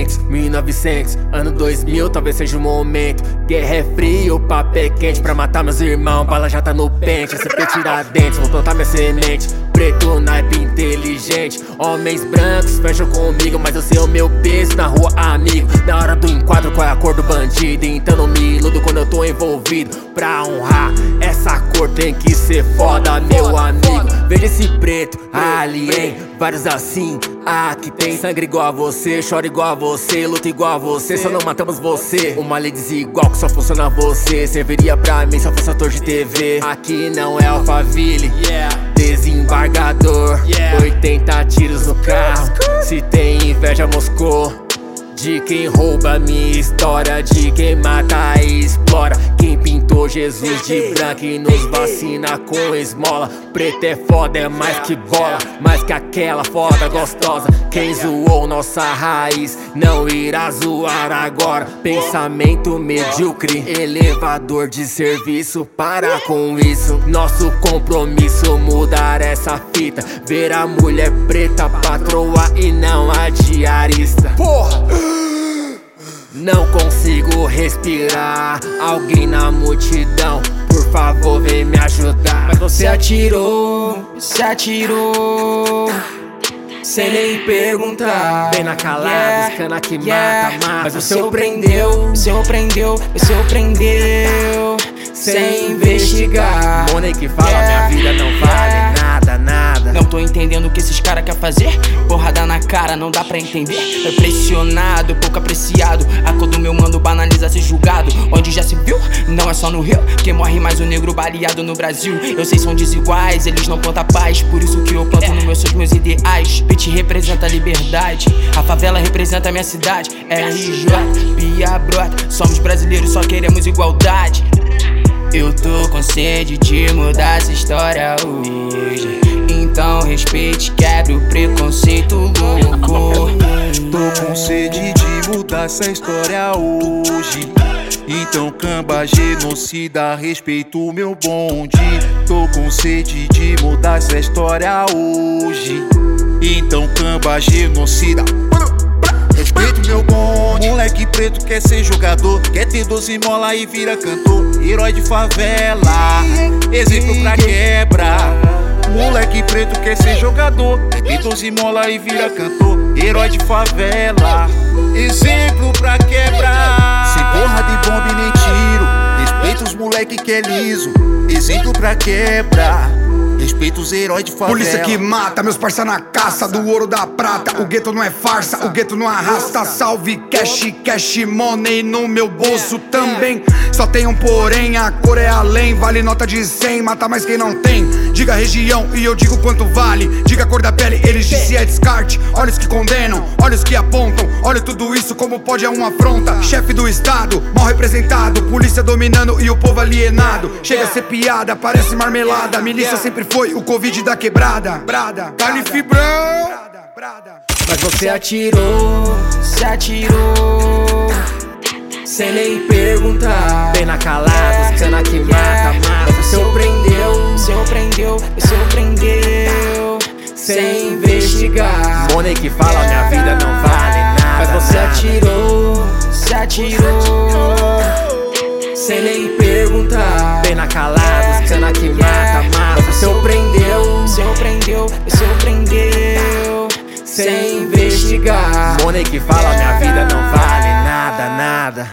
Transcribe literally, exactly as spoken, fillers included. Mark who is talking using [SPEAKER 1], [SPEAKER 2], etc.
[SPEAKER 1] quinhentos, mil e novecentos, ano dois mil, talvez seja o momento. Guerra é frio, papo é quente, pra matar meus irmãos, bala já tá no pente. C P tira dentes, vou plantar minha semente. Preto, naipe, inteligente. Homens brancos fecham comigo, mas eu sei o meu peso na rua, amigo. Na hora do enquadro, qual é a cor do bandido? Então não me iludo quando eu tô envolvido. Pra honrar essa cor tem que ser foda, meu amigo. Veja esse preto, alien, vários assim. Ah, que tem sangue igual a você, chora igual a você, luta igual a você, só não matamos você. Uma lei desigual que só funciona você, serviria pra mim se eu fosse ator de T V. Aqui não é Alphaville, desembargador, oitenta tiros no carro. Se tem inveja, Moscou. De quem rouba minha história, de quem mata e explora. Quem pintou Jesus de branco e nos vacina com esmola. Preto é foda, é mais que bola, mais que aquela foda gostosa. Quem zoou nossa raiz não irá zoar agora. Pensamento medíocre, elevador de serviço. Para com isso, nosso compromisso mudar essa fita. Ver a mulher preta patroa e não a diarista. Porra! Não consigo respirar, alguém na multidão, por favor vem me ajudar.
[SPEAKER 2] Mas você atirou, se atirou, sem nem perguntar.
[SPEAKER 1] Bem na calada, yeah, cana que
[SPEAKER 2] yeah,
[SPEAKER 1] mata, mata.
[SPEAKER 2] Mas você o prendeu, você o prendeu, você o prendeu, sem investigar.
[SPEAKER 1] Money que fala,
[SPEAKER 2] yeah,
[SPEAKER 1] minha vida não vale
[SPEAKER 2] yeah,
[SPEAKER 1] nada, nada.
[SPEAKER 2] Não tô entendendo o que esses caras querem fazer. Porrada na cara, não dá pra entender. É pressionado, pouco apreciado. A cor do meu mano banaliza ser julgado. Onde já se viu, não é só no Rio que morre mais um negro baleado no Brasil. Eu sei, são desiguais, eles não plantam paz. Por isso que eu planto nos meus sonhos, meus ideais. Beat representa a liberdade, a favela representa a minha cidade. R J, Pia Brota, somos brasileiros, só queremos igualdade. Eu tô com sede de mudar essa história hoje. Então respeite, quebre o preconceito louco.
[SPEAKER 3] Tô com sede de mudar essa história hoje. Então camba genocida, respeito o meu bonde. Tô com sede de mudar essa história hoje. Então camba genocida, respeito meu bonde. Moleque preto quer ser jogador, quer ter doze mola e vira cantor. Herói de favela, exemplo pra quebra. Moleque preto quer ser jogador, quer ter doze mola e vira cantor. Herói de favela, exemplo pra quebra. Sem porra de bomba e nem tiro, respeita os moleque que é liso. Exemplo pra quebra, respeita os heróis de favela.
[SPEAKER 4] Polícia que mata, meus parça na caça do ouro da prata. O gueto não é farsa, o gueto não arrasta. Salve cash, cash money no meu bolso também. Só tem um porém, a cor é além. Vale nota de cem, mata mais quem não tem. Diga a região e eu digo quanto vale. Diga a cor da pele, eles dizem se é descarte. Olhos que condenam, olhos que apontam. Olha tudo isso, como pode é uma afronta. Chefe do estado, mal representado. Polícia dominando e o povo alienado. Chega a ser piada, parece marmelada. Milícia sempre foi o Covid da quebrada. Brada, carne fibrão.
[SPEAKER 2] Mas você atirou, se atirou, sem nem perguntar.
[SPEAKER 1] Bem na calada, cana que mata, mata.
[SPEAKER 2] Você o prendeu, você o prendeu, você o prendeu, sem investigar.
[SPEAKER 1] Money que fala, minha vida não vale nada.
[SPEAKER 2] Mas você
[SPEAKER 1] nada.
[SPEAKER 2] atirou, se atirou, sem nem perguntar.
[SPEAKER 1] Bem na calada, cana que mata, mata.
[SPEAKER 2] Você o prendeu, você o prendeu, você o prendeu, sem investigar.
[SPEAKER 1] Money que fala, minha vida não vale nada, nada.